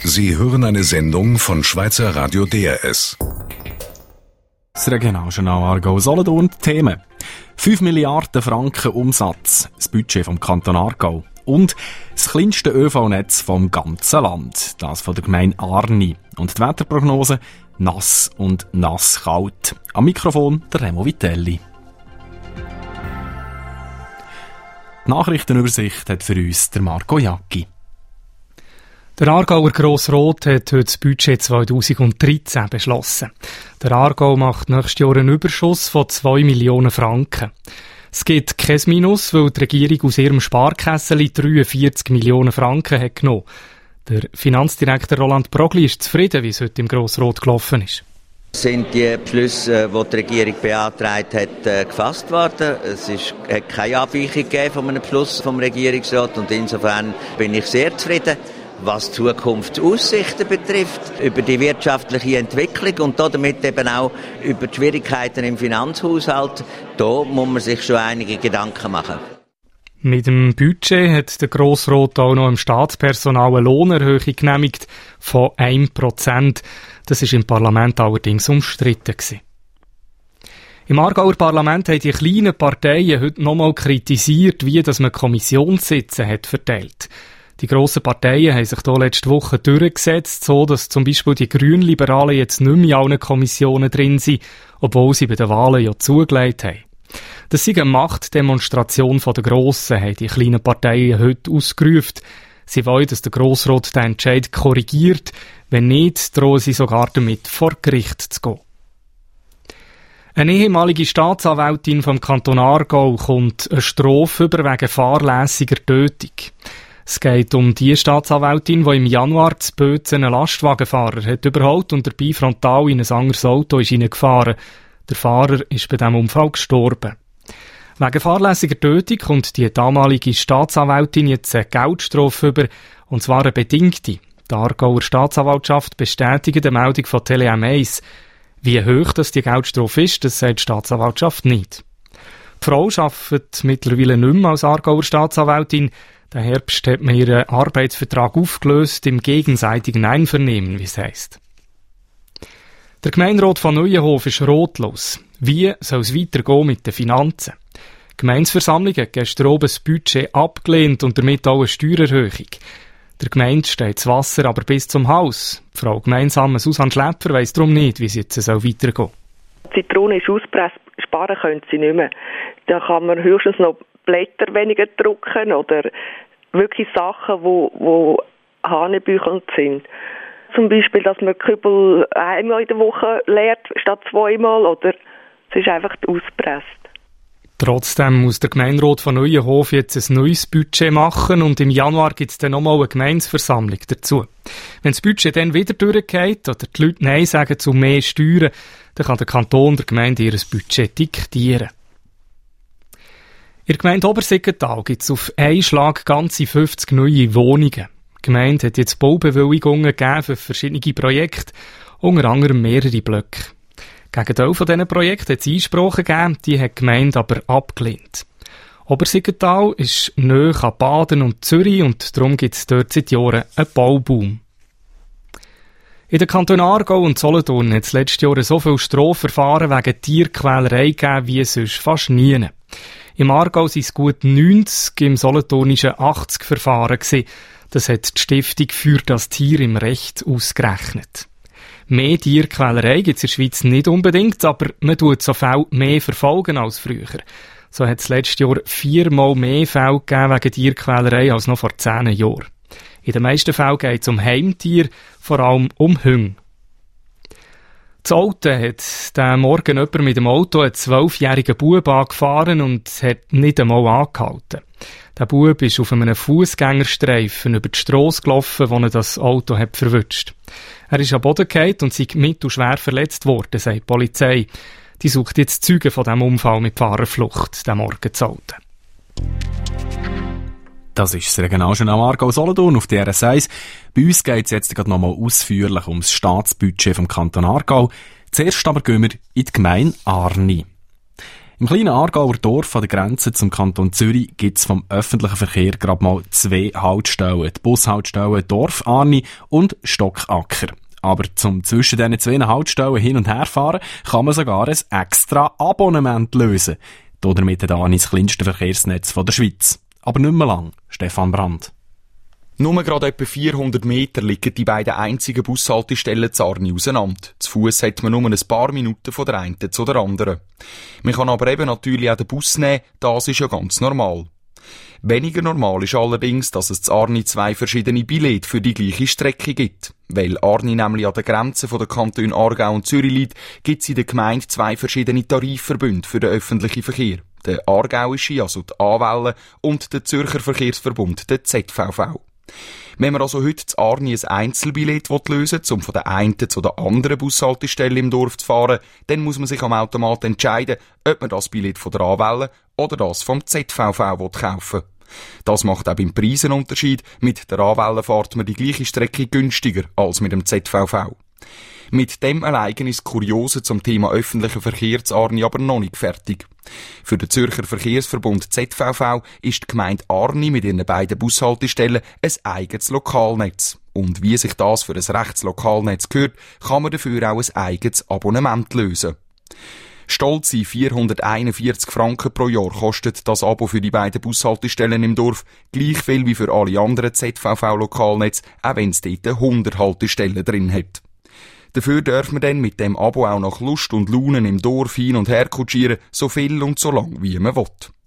Sie hören eine Sendung von Schweizer Radio DRS. Das Regionaljournal Aargau-Solothurn. Themen: 5 Milliarden Franken Umsatz, das Budget vom Kanton Aargau und das kleinste ÖV-Netz vom ganzen Land, das von der Gemeinde Arni. Und die Wetterprognose: nass und nasskalt. Am Mikrofon der Remo Vitelli. Die Nachrichtenübersicht hat für uns der Marco Jacki. Der Aargauer Grossrot hat heute das Budget 2013 beschlossen. Der Aargau macht nächstes Jahr einen Überschuss von 2 Millionen Franken. Es gibt kein Minus, weil die Regierung aus ihrem Sparkessel 43 Millionen Franken hat genommen. Der Finanzdirektor Roland Brogli ist zufrieden, wie es heute im Grossrot gelaufen ist. Sind die Beschlüsse, die die Regierung beantragt hat, gefasst worden. Hat keine Abweichung gegeben von einem Beschluss vom Regierungsrat und insofern bin ich sehr zufrieden. Was Zukunftsaussichten betrifft, über die wirtschaftliche Entwicklung und damit eben auch über die Schwierigkeiten im Finanzhaushalt, da muss man sich schon einige Gedanken machen. Mit dem Budget hat der Grossrot auch noch im Staatspersonal eine Lohnerhöhung genehmigt von 1%. Das war im Parlament allerdings umstritten gewesen. Im Aargauer Parlament haben die kleinen Parteien heute nochmal kritisiert, wie dass man Kommissionssitze hat verteilt. Die grossen Parteien haben sich hier letzte Woche durchgesetzt, so dass zum Beispiel die Grünliberalen jetzt nicht mehr in allen Kommissionen drin sind, obwohl sie bei den Wahlen ja zugelegt haben. Das sei eine Machtdemonstration der Grossen, haben die kleinen Parteien heute ausgerufen. Sie wollen, dass der Grossrat den Entscheid korrigiert. Wenn nicht, drohen sie sogar damit, vor Gericht zu gehen. Eine ehemalige Staatsanwältin vom Kanton Aargau kommt eine Strafe über wegen fahrlässiger Tötung. Es geht um die Staatsanwältin, die im Januar zu Bözen einen Lastwagenfahrer hat überholt und dabei frontal in ein anderes Auto ist hineingefahren. Der Fahrer ist bei diesem Unfall gestorben. Wegen fahrlässiger Tötung kommt die damalige Staatsanwältin jetzt eine Geldstrafe über, und zwar eine bedingte. Die Aargauer Staatsanwaltschaft bestätigt die Meldung von Tele M1. Wie hoch das die Geldstrafe ist, das sagt die Staatsanwaltschaft nicht. Die Frau arbeitet mittlerweile nicht mehr als Aargauer Staatsanwältin. Der Herbst hat man ihren Arbeitsvertrag aufgelöst im gegenseitigen Einvernehmen, wie es heisst. Der Gemeinderat von Neuenhof ist ratlos. Wie soll es weitergehen mit den Finanzen? Die Gemeindeversammlung hat gestern oben das Budget abgelehnt und damit auch eine Steuererhöhung. Der Gemeinde steht das Wasser aber bis zum Haus. Die Frau Gemeinsame Susanne Schläpfer weiss darum nicht, wie es jetzt weitergehen soll. Die Zitrone ist ausgepresst, sparen können sie nicht mehr. Da kann man höchstens noch Blätter weniger drucken oder wirklich Sachen, die hanebüchelnd sind. Zum Beispiel, dass man Kübel einmal in der Woche leert statt zweimal, oder es ist einfach ausgepresst. Trotzdem muss der Gemeinderat von Neuenhof jetzt ein neues Budget machen und im Januar gibt es dann nochmal eine Gemeindeversammlung dazu. Wenn das Budget dann wieder durchgeht oder die Leute Nein sagen zu mehr Steuern, dann kann der Kanton der Gemeinde ihr Budget diktieren. In der Gemeinde Obersiggenthal gibt es auf einen Schlag ganze 50 neue Wohnungen. Die Gemeinde hat jetzt Baubewilligungen gegeben für verschiedene Projekte, unter anderem mehrere Blöcke. Gegen Teil von diesen Projekten hat es Einsprachen gegeben, die hat die Gemeinde aber abgelehnt. Obersiggenthal ist nahe an Baden und Zürich und darum gibt es dort seit Jahren einen Bauboom. In den Kantonen Aargau und Solothurn hat es letztes Jahr so viele Strafverfahren wegen Tierquälerei gegeben wie sonst fast nie. Im Aargau waren es gut 90, im Solothurnischen 80 Verfahren gewesen. Das hat die Stiftung für das Tier im Recht ausgerechnet. Mehr Tierquälerei gibt es in der Schweiz nicht unbedingt, aber man tut so Fälle mehr verfolgen als früher. So hat es letztes Jahr 4-mal mehr Fälle gegeben wegen Tierquälerei als noch vor 10 Jahren. In den meisten Fällen geht es um Heimtiere, vor allem um Hunde. In Olten hat diesen Morgen jemand mit dem Auto einen 12-jährigen Bub angefahren und hat nicht einmal angehalten. Der Bub ist auf einem Fußgängerstreifen über die Strasse gelaufen, wo er das Auto hat verwünscht. Er ist am Boden gefallen und sei mittelschwer verletzt worden, sagt die Polizei. Die sucht jetzt Zeugen von diesem Unfall mit Fahrerflucht, den Morgen zu Olten. Das ist das Regionaljournal Aargau-Solothurn auf DRS 1. Bei uns geht es jetzt gerade nochmal ausführlich um das Staatsbudget vom Kanton Aargau. Zuerst aber gehen wir in die Gemeinde Arni. Im kleinen Aargauer Dorf an der Grenze zum Kanton Zürich gibt es vom öffentlichen Verkehr gerade mal 2 Haltestellen. Die Bushaltestellen Dorf Arni und Stockacker. Aber zum zwischen diesen 2 Haltestellen hin und her fahren, kann man sogar ein extra Abonnement lösen. Damit hat Arni das kleinste Verkehrsnetz der Schweiz. Aber nicht mehr lang. Stefan Brandt. Nur gerade etwa 400 Meter liegen die beiden einzigen Bushaltestellen zu Arni auseinander. Zu Fuss hat man nur ein paar Minuten von der einen zu der anderen. Man kann aber eben natürlich auch den Bus nehmen, das ist ja ganz normal. Weniger normal ist allerdings, dass es zu Arni 2 verschiedene Billette für die gleiche Strecke gibt. Weil Arni nämlich an der Grenze der Kantone Aargau und Zürich liegt, gibt es in der Gemeinde 2 verschiedene Tarifverbünde für den öffentlichen Verkehr. Der aargauische, also die A-Welle, und der Zürcher Verkehrsverbund, der ZVV. Wenn man also heute zu Arni ein Einzelbillett lösen will, um von der einen zu der anderen Bushaltestelle im Dorf zu fahren, dann muss man sich am Automat entscheiden, ob man das Billett von der A-Welle oder das vom ZVV kaufen will. Das macht auch beim Preisenunterschied. Mit der A-Welle fährt man die gleiche Strecke günstiger als mit dem ZVV. Mit dem allein ist das Kuriose zum Thema öffentlicher Verkehr zu Arni aber noch nicht fertig. Für den Zürcher Verkehrsverbund ZVV ist die Gemeinde Arni mit ihren beiden Bushaltestellen ein eigenes Lokalnetz. Und wie sich das für ein rechtes Lokalnetz gehört, kann man dafür auch ein eigenes Abonnement lösen. Stolze 441 Franken pro Jahr kostet das Abo für die beiden Bushaltestellen im Dorf, gleich viel wie für alle anderen ZVV-Lokalnetze, auch wenn es dort 100 Haltestellen drin hat. Dafür darf man dann mit dem Abo auch nach Lust und Laune im Dorf hin und her kutschieren, so viel und so lang wie man will.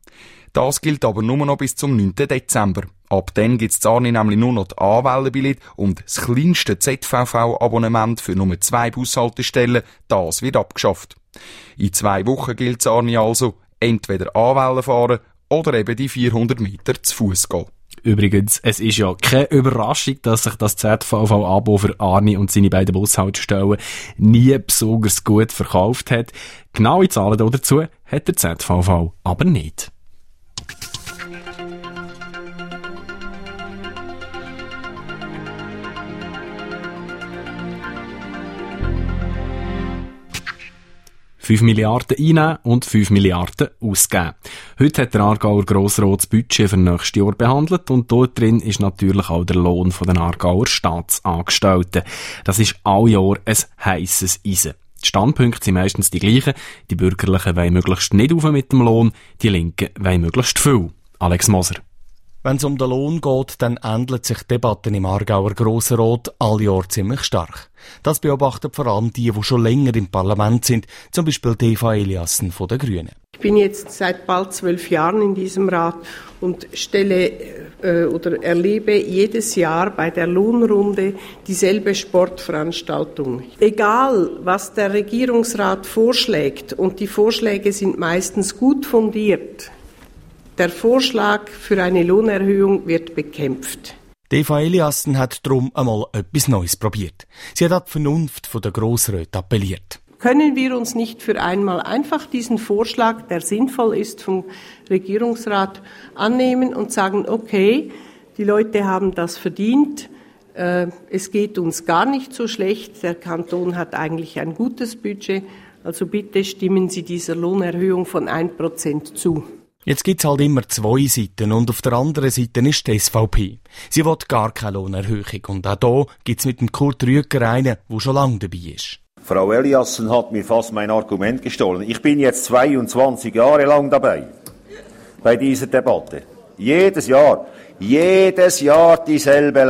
Das gilt aber nur noch bis zum 9. Dezember. Ab dann gibt es in Arni nämlich nur noch die A-Welle-Billett und das kleinste ZVV-Abonnement für nur 2 Bushaltestellen, das wird abgeschafft. In 2 Wochen gilt es Arni also, entweder A-Welle fahren oder eben die 400 Meter zu Fuss gehen. Übrigens, es ist ja keine Überraschung, dass sich das ZVV-Abo für Arni und seine beiden Bushaltestellen nie besonders gut verkauft hat. Genaue Zahlen dazu hat der ZVV aber nicht. $5 Milliarden einnehmen und 5 Milliarden ausgeben. Heute hat der Aargauer Grossrat das Budget für nächstes Jahr behandelt und dort drin ist natürlich auch der Lohn der Aargauer Staatsangestellten. Das ist all Jahr ein heisses Eisen. Die Standpunkte sind meistens die gleichen. Die Bürgerlichen wollen möglichst nicht rauf mit dem Lohn, die Linken wollen möglichst viel. Alex Moser. Wenn es um den Lohn geht, dann ähneln sich Debatten im Aargauer Grossrat all Jahr ziemlich stark. Das beobachten vor allem die schon länger im Parlament sind, zum Beispiel Eva Eliassen von den Grünen. Ich bin jetzt seit bald 12 Jahren in diesem Rat und stelle oder erlebe jedes Jahr bei der Lohnrunde dieselbe Sportveranstaltung. Egal, was der Regierungsrat vorschlägt, und die Vorschläge sind meistens gut fundiert, der Vorschlag für eine Lohnerhöhung wird bekämpft. Eva Eliassen hat darum einmal etwas Neues probiert. Sie hat an die Vernunft der Grossräte appelliert. Können wir uns nicht für einmal einfach diesen Vorschlag, der sinnvoll ist, vom Regierungsrat annehmen und sagen, okay, die Leute haben das verdient, es geht uns gar nicht so schlecht, der Kanton hat eigentlich ein gutes Budget, also bitte stimmen Sie dieser Lohnerhöhung von 1% zu. Jetzt gibt's halt immer 2 Seiten und auf der anderen Seite ist die SVP. Sie will gar keine Lohnerhöhung und auch hier gibt's mit dem Kurt Rüeger einen, der schon lange dabei ist. Frau Eliassen hat mir fast mein Argument gestohlen. Ich bin jetzt 22 Jahre lang dabei, bei dieser Debatte. Jedes Jahr dieselbe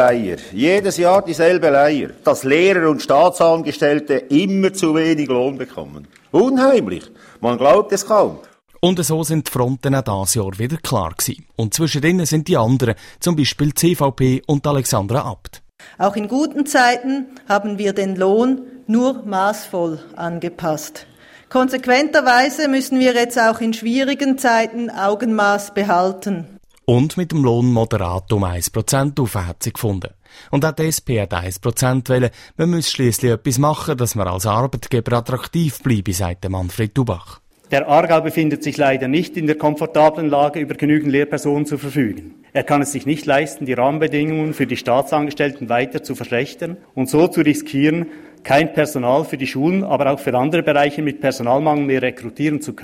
Leier. Dass Lehrer und Staatsangestellte immer zu wenig Lohn bekommen. Unheimlich, man glaubt es kaum. Und so sind die Fronten auch dieses Jahr wieder klar gewesen. Und zwischen denen sind die anderen, zum Beispiel die CVP und Alexandra Abt. Auch in guten Zeiten haben wir den Lohn nur maßvoll angepasst. Konsequenterweise müssen wir jetzt auch in schwierigen Zeiten Augenmaß behalten. Und mit dem Lohn moderat um 1% auf hat sie gefunden. Und auch die SP hat 1% wollen. Man muss schliesslich etwas machen, dass man als Arbeitgeber attraktiv bleibe, sagt Manfred Dubach. Der Aargau befindet sich leider nicht in der komfortablen Lage, über genügend Lehrpersonen zu verfügen. Er kann es sich nicht leisten, die Rahmenbedingungen für die Staatsangestellten weiter zu verschlechtern und so zu riskieren, kein Personal für die Schulen, aber auch für andere Bereiche mit Personalmangel mehr rekrutieren zu können.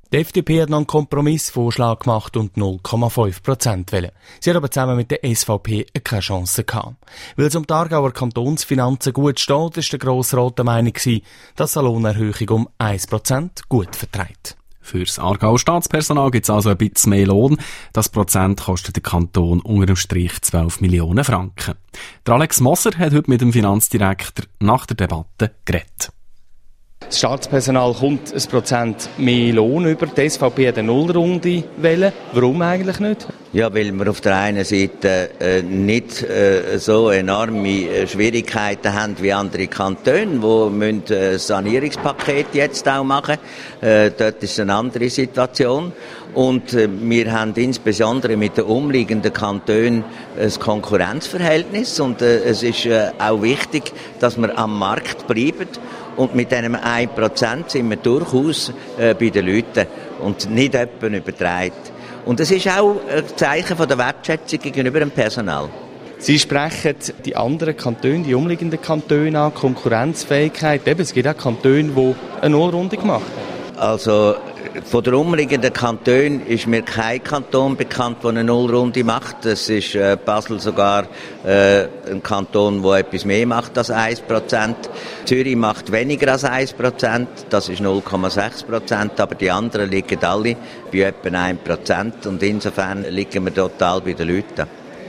Die FDP hat noch einen Kompromissvorschlag gemacht und 0,5% wollen. Sie hat aber zusammen mit der SVP keine Chance gehabt. Weil es um die Aargauer Kantonsfinanzen gut steht, ist der Grossrat der Meinung gewesen, dass eine Lohnerhöhung um 1% gut verträgt. Fürs Aargauer Staatspersonal gibt es also ein bisschen mehr Lohn. Das Prozent kostet der Kanton unter dem Strich 12 Millionen Franken. Der Alex Moser hat heute mit dem Finanzdirektor nach der Debatte geredet. Das Staatspersonal kommt 1% mehr Lohn über. Die SVP hat eine Nullrunde wählen. Warum eigentlich nicht? Ja, weil wir auf der einen Seite nicht so enorme Schwierigkeiten haben wie andere Kantone, die ein Sanierungspaket jetzt auch machen müssen. Dort ist eine andere Situation. Und wir haben insbesondere mit den umliegenden Kantonen ein Konkurrenzverhältnis. Und es ist auch wichtig, dass wir am Markt bleiben. Und mit diesem 1% sind wir durchaus bei den Leuten und nicht jemanden übertreibt. Und es ist auch ein Zeichen von der Wertschätzung gegenüber dem Personal. Sie sprechen die anderen Kantone, die umliegenden Kantone an, Konkurrenzfähigkeit. Eben, es gibt auch Kantone, die eine Nullrunde gemacht haben. Also von den umliegenden Kantonen ist mir kein Kanton bekannt, der eine Nullrunde macht. Das ist Basel sogar ein Kanton, der etwas mehr macht als 1%. Zürich macht weniger als 1%, das ist 0,6%, aber die anderen liegen alle bei etwa 1%. Und insofern liegen wir total bei den Leuten.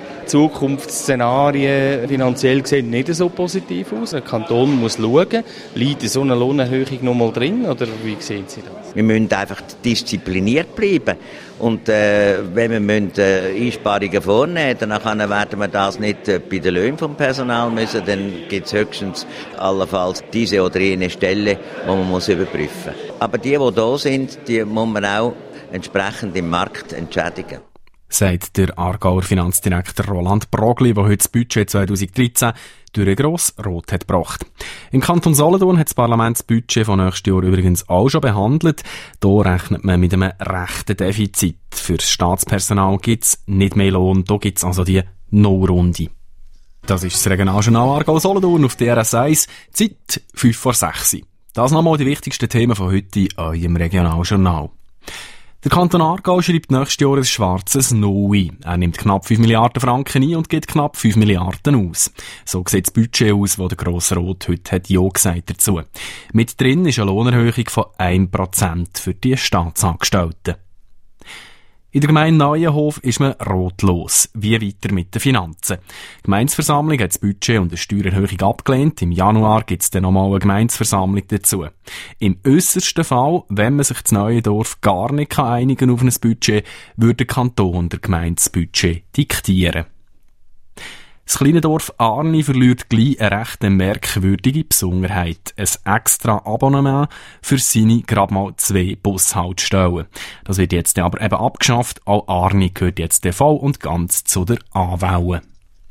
Zukunftsszenarien finanziell sehen nicht so positiv aus. Ein Kanton muss schauen, liegt so eine Lohnerhöhung noch mal drin, oder wie sehen Sie das? Wir müssen einfach diszipliniert bleiben. Und wenn wir Einsparungen vornehmen müssen, dann werden wir das nicht bei den Löhnen vom Personal müssen, dann gibt es höchstens allenfalls diese oder jene Stelle, die man muss überprüfen muss. Aber die da sind, die muss man auch entsprechend im Markt entschädigen. Sagt der Aargauer Finanzdirektor Roland Brogli, der heute das Budget 2013 durch ein Grossrot hat gebracht. Im Kanton Solothurn hat das Parlament das Budget von nächstes Jahr übrigens auch schon behandelt. Hier rechnet man mit einem rechten Defizit. Für das Staatspersonal gibt es nicht mehr Lohn, hier gibt es also die No-Runde. Das ist das Regionaljournal Aargau Solothurn auf DRS 1, Zeit 5:06 Uhr. Das nochmal die wichtigsten Themen von heute in eurem Regionaljournal. Der Kanton Aargau schreibt nächstes Jahr ein schwarzes No ein. Er nimmt knapp 5 Milliarden Franken ein und gibt knapp 5 Milliarden aus. So sieht das Budget aus, das der Grossrat heute hat Ja gesagt dazu. Mit drin ist eine Lohnerhöhung von 1% für die Staatsangestellten. In der Gemeinde Neuenhof ist man rotlos. Wie weiter mit den Finanzen? Die Gemeindeversammlung hat das Budget und eine Steuererhöhung abgelehnt. Im Januar gibt es dann nochmal eine Gemeindeversammlung dazu. Im äussersten Fall, wenn man sich das Neuendorf gar nicht einigen auf ein Budget, würde der Kanton der Gemeinde das Budget diktieren. Das kleine Dorf Arni verliert gleich eine recht merkwürdige Besonderheit. Ein extra Abonnement für seine gerade mal 2 Bushaltestellen. Das wird jetzt aber eben abgeschafft. Auch Arni gehört jetzt voll und ganz zu der A-Welle.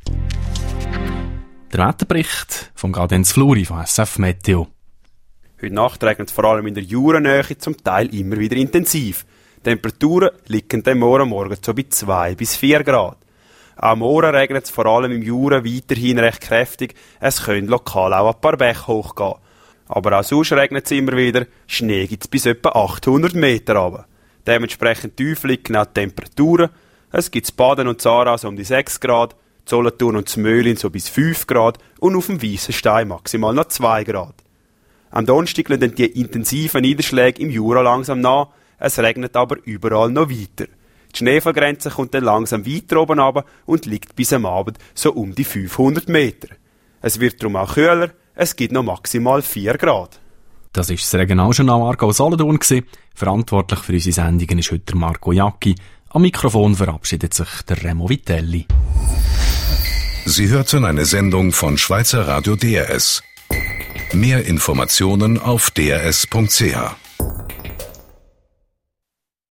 Der Wetterbericht von Gadenz Fluri von SF Meteo. Heute Nacht regnet es vor allem in der Jurenähe zum Teil immer wieder intensiv. Die Temperaturen liegen dann morgen so bei 2 bis 4 Grad. Am Morgen regnet es vor allem im Jura weiterhin recht kräftig. Es können lokal auch ein paar Bäche hochgehen. Aber auch sonst regnet es immer wieder. Schnee gibt es bis etwa 800 Meter runter. Dementsprechend tief liegen auch die Temperaturen. Es gibt Baden und Zara so um die 6 Grad, Solothurn und Zmöhlin so bis 5 Grad und auf dem Weissenstein maximal noch 2 Grad. Am Donnerstag lassen die intensiven Niederschläge im Jura langsam nach. Es regnet aber überall noch weiter. Die Schneefallgrenze kommt dann langsam weiter oben runter und liegt bis am Abend so um die 500 Meter. Es wird darum auch kühler, es gibt noch maximal 4 Grad. Das war das Regionaljournal Aargau Solothurn. Verantwortlich für unsere Sendungen ist heute Marco Jacki. Am Mikrofon verabschiedet sich der Remo Vitelli. Sie hörten eine Sendung von Schweizer Radio DRS. Mehr Informationen auf drs.ch.